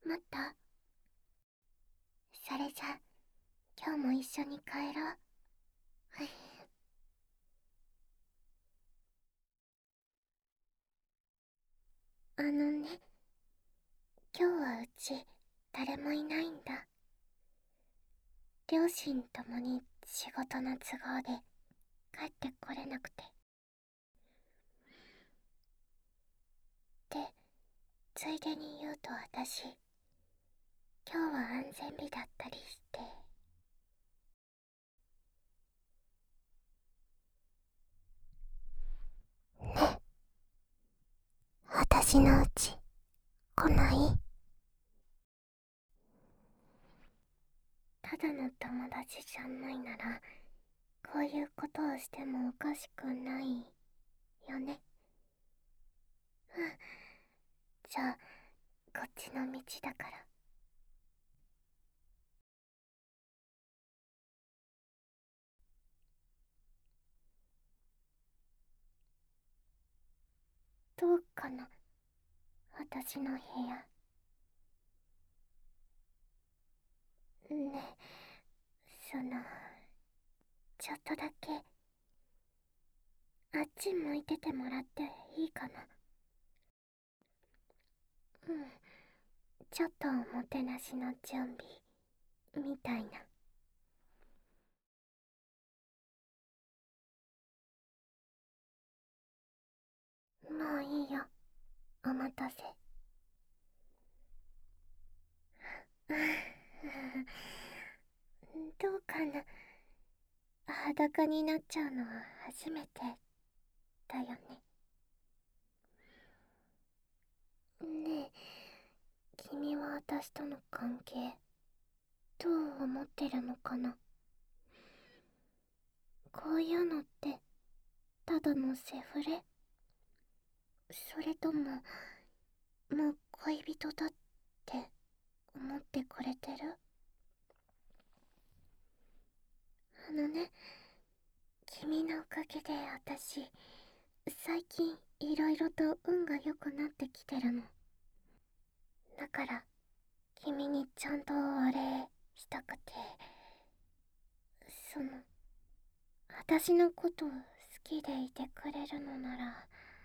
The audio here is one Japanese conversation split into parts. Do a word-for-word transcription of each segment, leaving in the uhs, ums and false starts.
待った。それじゃ今日も一緒に帰ろう。あのね、今日はうち誰もいないんだ。両親ともに仕事の都合で帰ってこれなくて。で、ついでに言うと私、今日は安全日だったりして。ね、私のうち来ない？ただの友達じゃないなら、こういうことをしてもおかしくないよね。うん。じゃあこっちの道だから。どうかな、私の部屋。ね、そのちょっとだけあっち向いててもらっていいかな。うん、ちょっとおもてなしの準備みたいな。もういいよ、お待たせ。どうかな、裸になっちゃうのは初めてだよね。ねえ、君は私との関係どう思ってるのかな。こういうのってただのセフレ？それとももう恋人だって思ってくれてる？あのね、君のおかげで私最近いろいろと運が良くなってきてるの。だから君にちゃんとお礼したくて。その私のこと好きでいてくれるのならね。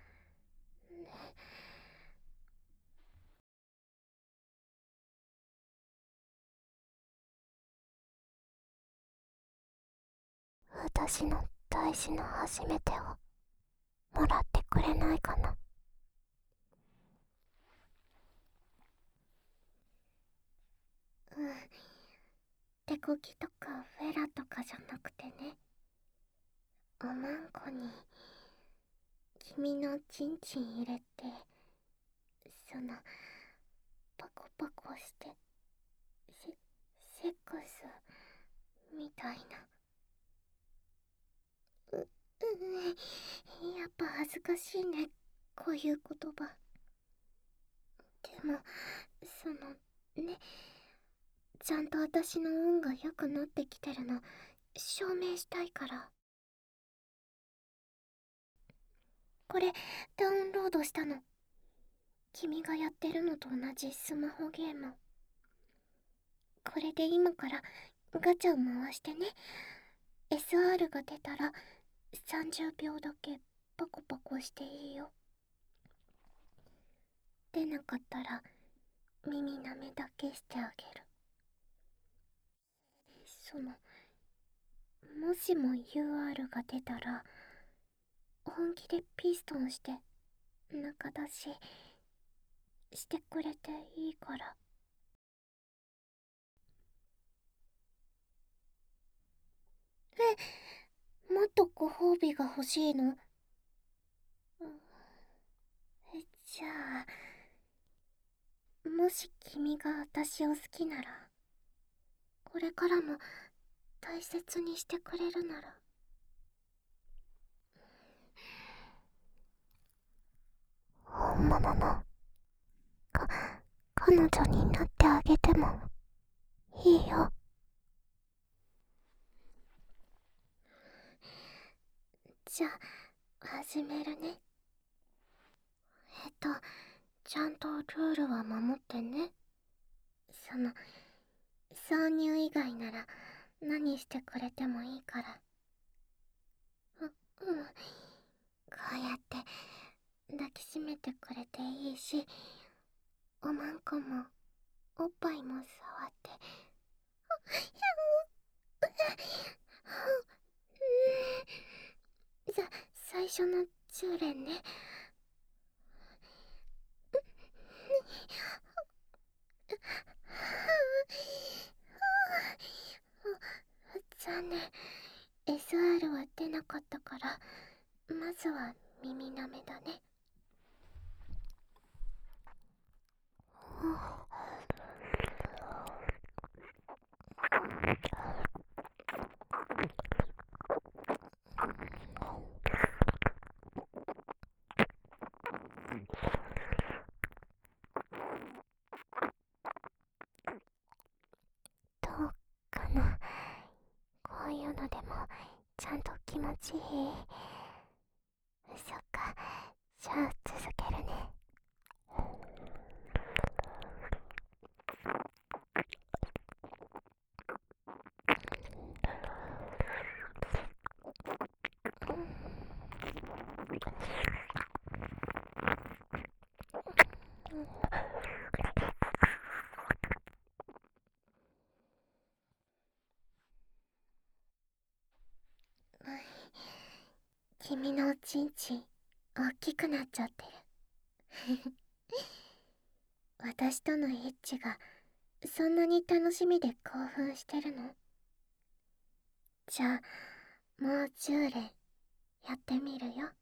私の大事な初めてをもらってくれないかな。うん、手こきとかフェラとかじゃなくてね、おまんこに君のチンチン入れて、そのパコパコしてセセックスみたいな。う、うん、やっぱ恥ずかしいね、こういう言葉。でもそのね、ちゃんと私の運が良くなってきてるの証明したいから。これダウンロードしたの。君がやってるのと同じスマホゲーム。これで今からガチャを回してね。 エスアール が出たらさんじゅうびょうだけパコパコしていいよ。出なかったら耳なめだけしてあげる。そのもしも ユーアール が出たら本気でピストンして中出ししてくれていいから。え、もっとご褒美が欲しいの？うん、えじゃあもし君が私を好きなら、これからも大切にしてくれるなら。本物のか彼女になってあげてもいいよ。じゃあ始めるね。えっとちゃんとルールは守ってね。 その、挿入以外なら何してくれてもいいから。う、うん。こうやって抱きしめてくれていいし、おまんこもおっぱいも触って。さ、最初のじゅう連ね。残念。エスアール は出なかったから、まずは耳舐めだね。どうかな。こういうのでもちゃんと気持ちいい？そっか、じゃあ続けるね。君のおちんちん大きくなっちゃってる。私とのエッチがそんなに楽しみで興奮してるの？じゃあもうじゅう連やってみるよ。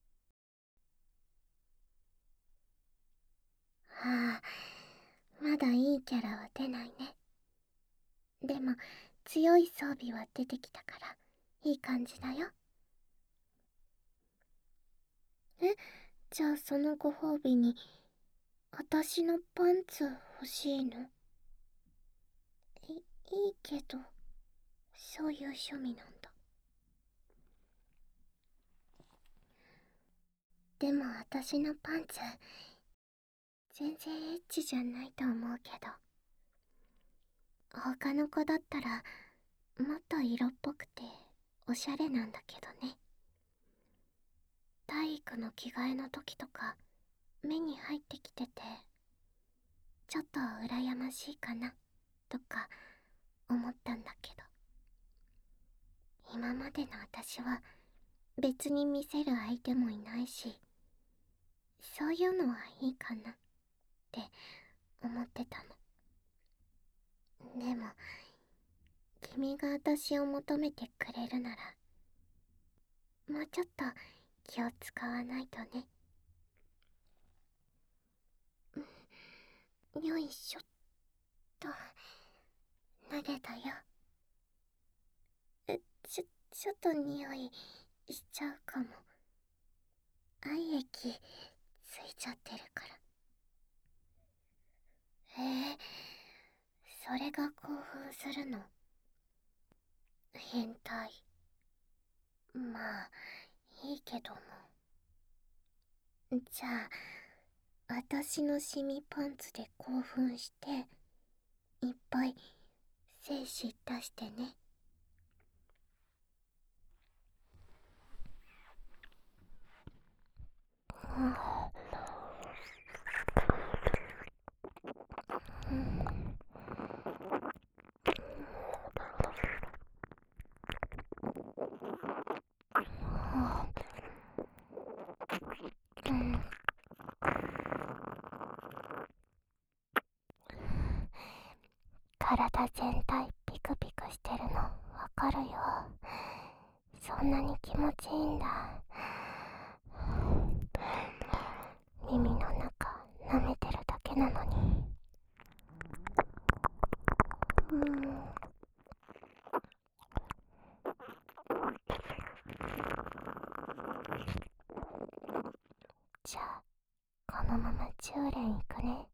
ああ、まだいいキャラは出ないね。でも強い装備は出てきたからいい感じだよ。え、じゃあそのご褒美に私のパンツ欲しいの？い、いいけど、そういう趣味なんだ。でも私のパンツ全然エッチじゃないと思うけど、他の子だったらもっと色っぽくておしゃれなんだけどね。体育の着替えの時とか目に入ってきてて、ちょっと羨ましいかなとか思ったんだけど、今までの私は別に見せる相手もいないし、そういうのはいいかなって思ってたの。でも君が私を求めてくれるなら、もうちょっと気を使わないとね。よいしょっと、投げたよ。え、ちょ、ちょっと匂いしちゃうかも。愛液ついちゃってるから。へえ、それが興奮するの？変態。まあいいけども。じゃあ私のシミパンツで興奮していっぱい精子出してね。うん、うん、うん、体全体ピクピクしてるのわかるよ。そんなに気持ちいいんだ。耳の中舐めてるだけなのに。うん、じゃあこのままじゅう連いくね。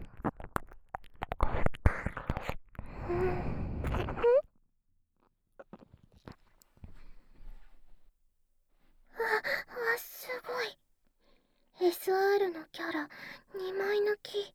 うん、 らにまい泣き。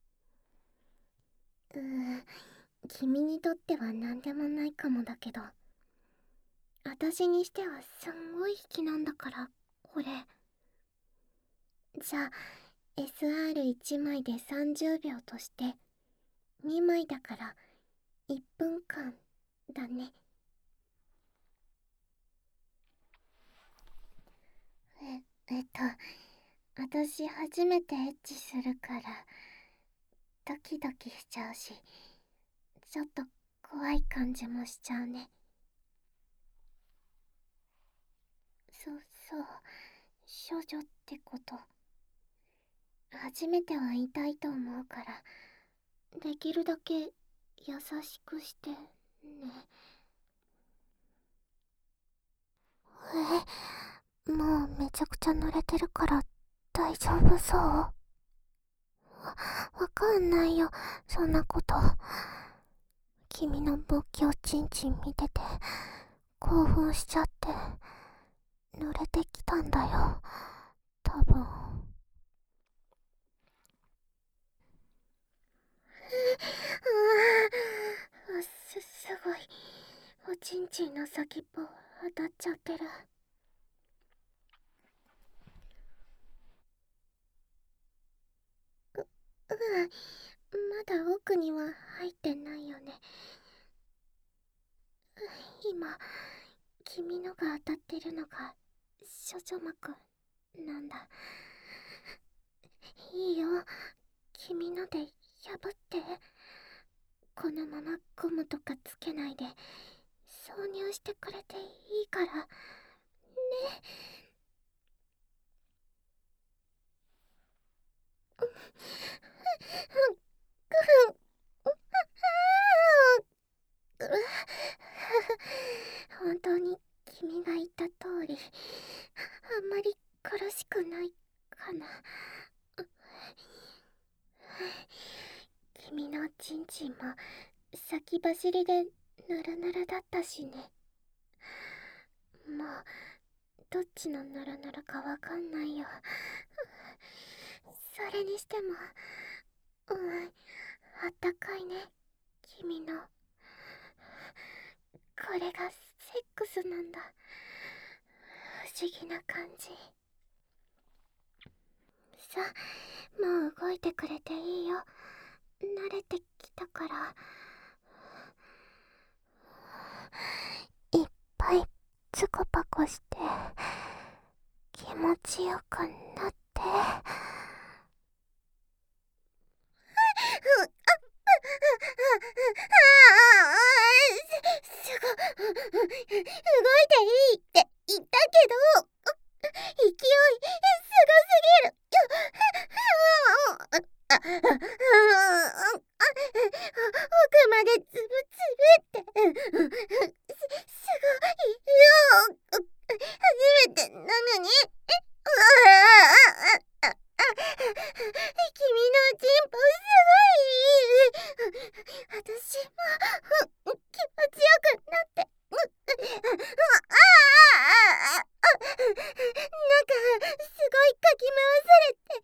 うー君にとっては何でもないかもだけど、私にしてはすんごい引きなんだから、これ。じゃあ エスアールいち 枚でさんじゅうびょうとしてにまいだからいっぷんかんだね。ええっと私初めてエッチするからドキドキしちゃうし、ちょっと怖い感じもしちゃうね。そそう少女ってこと。初めては痛いと思うからできるだけ優しくしてね。え、もうめちゃくちゃ濡れてるから大丈夫そう？わ、わかんないよ、そんなこと。君の勃起をチンチン見てて興奮しちゃって濡れてきたんだよ、多分。あ、す、すごい。おちんちんの先っぽ当たっちゃってる。う、うん。まだ奥には入ってないよね。今、君のが当たってるのが、処女膜なんだ。いいよ。君ので破って。このままゴムとかつけないで挿入してくれていいからね。本当に君が言った通りあんまり苦しくないかな。君のチンチンも先走りでヌルヌルだったしね。もうどっちのヌルヌルかわかんないよ。それにしてもうんあったかいね、君の。これがセックスなんだ。不思議な感じ。さあ、もう動いてくれていいよ。慣れてきたから。いっぱいつこパコして気持ちよくなって。すご、動いていいって言ったけど、勢いすごすぎる。奥までつぶつぶって。す、すごいよ。初めてなのに。君のチンポすごい。私も気持ちよくなって。なんかすごいかき回されて。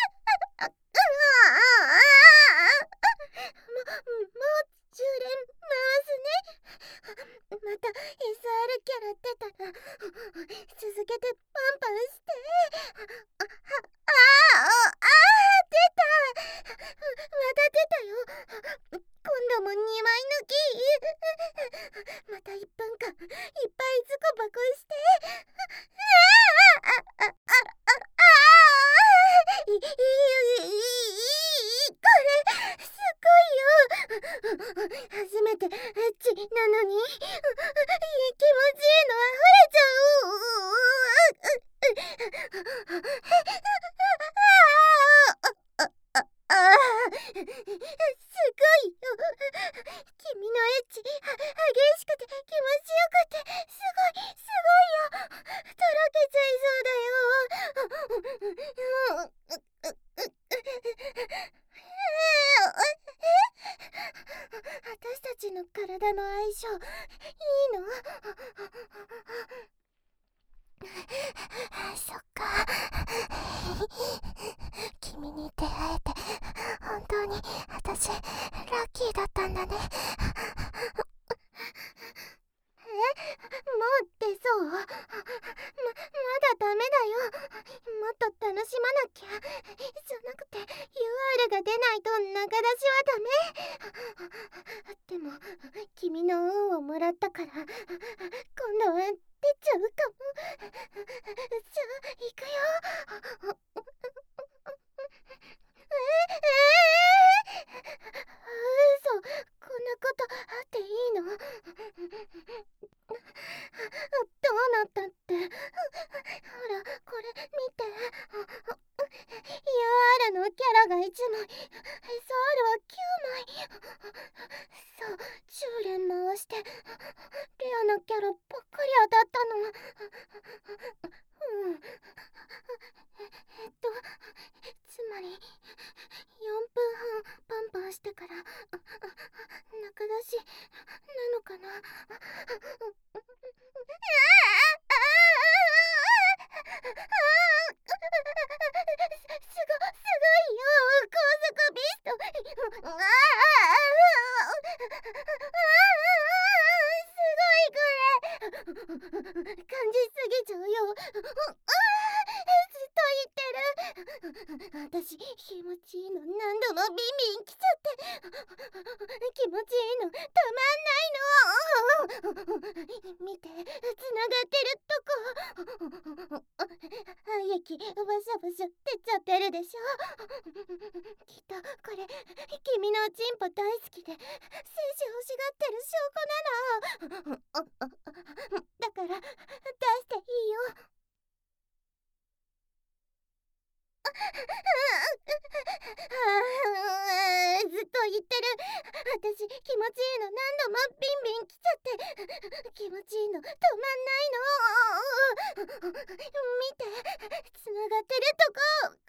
も、もうじゅう連回すね。また エスアール キャラ出たら続けてパンパンして。あ、あ、ああ、ああ、出た。また出たよ。今度もにまい抜き。またいっぷんかんいっぱいズコバコして。あああああああいいいいいいこれすごいよ。初めてエッチなのに気持ちいいの溢れちゃう。ああ、すごいよ。君のエッチ激しくて気持ちよくてすごいすごいよ。とろけちゃいそうだよ。私たちの体の相性いいの？そっか。君君に出会えて本当に私ラッキーだったんだね。え、もう出そう？ま、まだダメだよ。もっと楽しまなきゃ。じゃなくて ユーアール が出ないと中出しはダメ。でも君の運をもらったから今度は出ちゃうかも。じゃあ行くよ。ええー、嘘、こんなことあっていいの？どうなったって？ほらこれ見て。 ユーアール のキャラがいちまい、 エスアール はきゅうまい。そう、じゅう連回してレアなキャラばっかり当たったの。うん、えっとつまりよんぷんはんパンパンしてから中出しなのかな。すご、すごいよ、高速ビスト。ああ、すごいこれ。感じすぎちゃうよ。ずっと言ってる。私気持ちいいの何度もビンビン来ちゃって。気持ちいいのたまんないの。見て、つながってるとこ。廃液バシャバシャ出ちゃってるでしょ。きっとこれ君のチンポ大好きで精子欲しがってる証拠なの。だから出していいよ。ずっと言ってる。私気持ちいいの何度もビンビン来ちゃって気持ちいいのたまんないの。見て、つながってるとこ。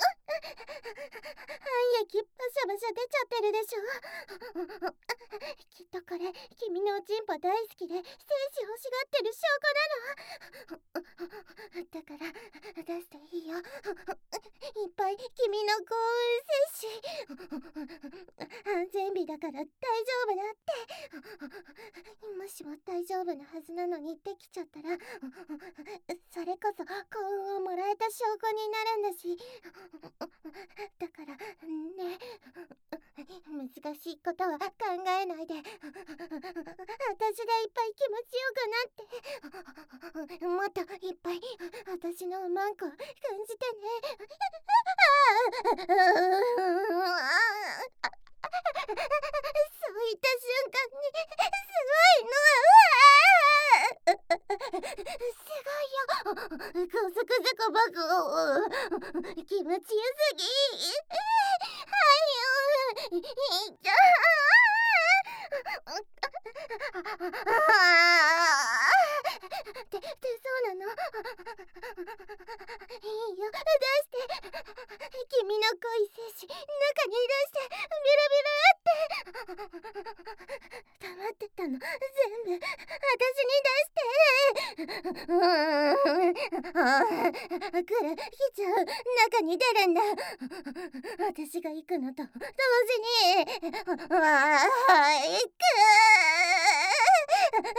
廃液バシャバシャ出ちゃってるでしょ。きっとこれ君のおちんぽ大好きで精子欲しがってる証拠なの。だから出していいよ。いっぱい君の幸運摂取。安全日だから大丈夫だって。もしも大丈夫なはずなのにできちゃったらそれこそ幸運をもらえた証拠になるんだし。だからね、難しいことは考えないで私がいっぱい気持ちよくなってもっといっぱい私のマンコ感じてね。そういった瞬間にすごいの。すごいよ、高速事故爆気持ちよすぎ。はいよ、いっちゃって、そうなの。いいよ、出して。君の恋精子中に出してビルビルって溜まってたの全部私に出して。うーん、来る、来ちゃう、中に出るんだ。私が行くのと同時にわあ行く。やめない。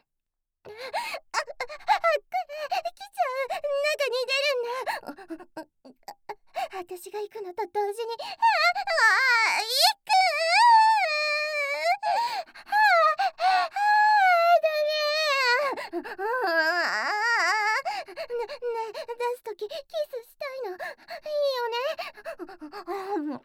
あ、あ、来ちゃう、中に出るんだ。私が行くのと同時に、ああ、行く。ああ、ダメ。ああ、ね、ね、出すときキスしたいの。いいよね。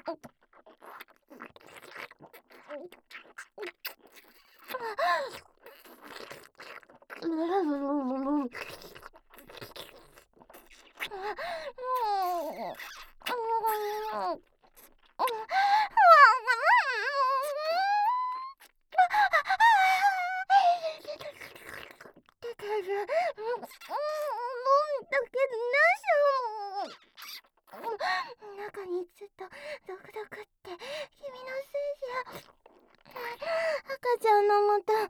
中にずっとドクドクって君の精子赤ちゃんのもと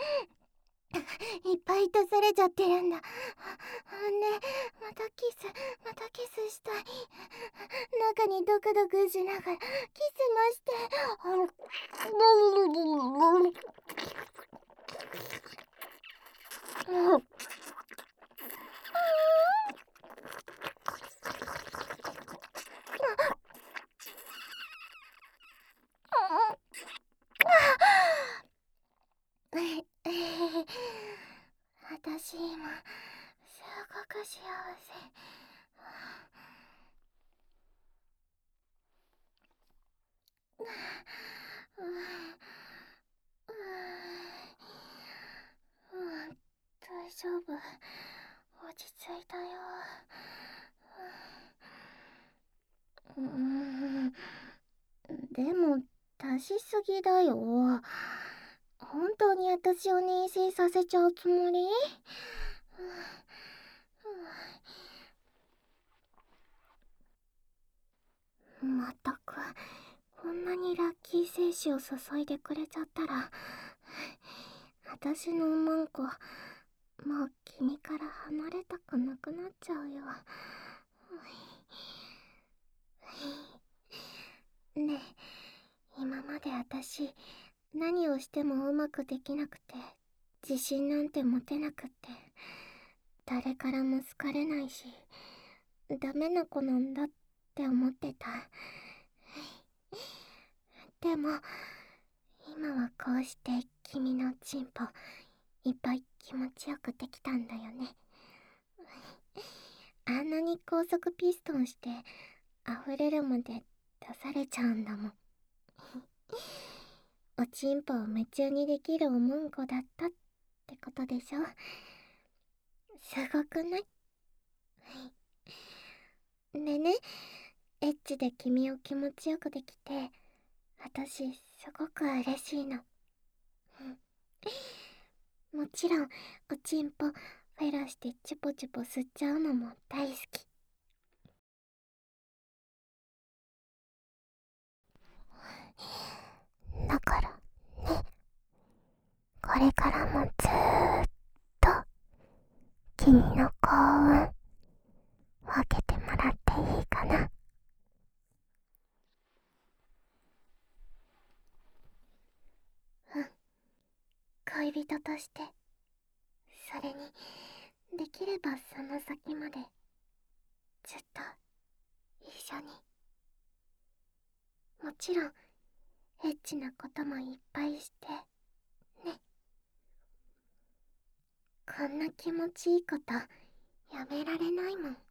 いっぱい出されちゃってるんだ。ね、またキス中にドクドクしながらキスもして、私今すごく幸せ。大丈夫、落ち着いたよ。うーん、でも足しすぎだよ。本当に私を妊娠させちゃうつもり？まったく、こんなにラッキー精子を注いでくれちゃったら、私のマンコ、もう君から離れたくなくなっちゃうよ。ねえ、今まで私、何をしてもうまくできなくて、自信なんて持てなくって、誰からも好かれないし、ダメな子なんだって思ってた。でも、今はこうして君のチンポ、いっぱい気持ちよくできたんだよね。あんなに高速ピストンして溢れるまで出されちゃうんだもん。おちんぽを夢中にできるおもんこだったってことでしょ。すごくない？でね、エッチで君を気持ちよくできて、私すごく嬉しいの。もちろんおちんぽフェラしてチュポチュポ吸っちゃうのも大好き。だからね、これからもずーっと君の幸運分けてもらっていいかな。うん、恋人として、それにできればその先までずっと一緒に。もちろんエッチなこともいっぱいしてね。こんな気持ちいいことやめられないもん。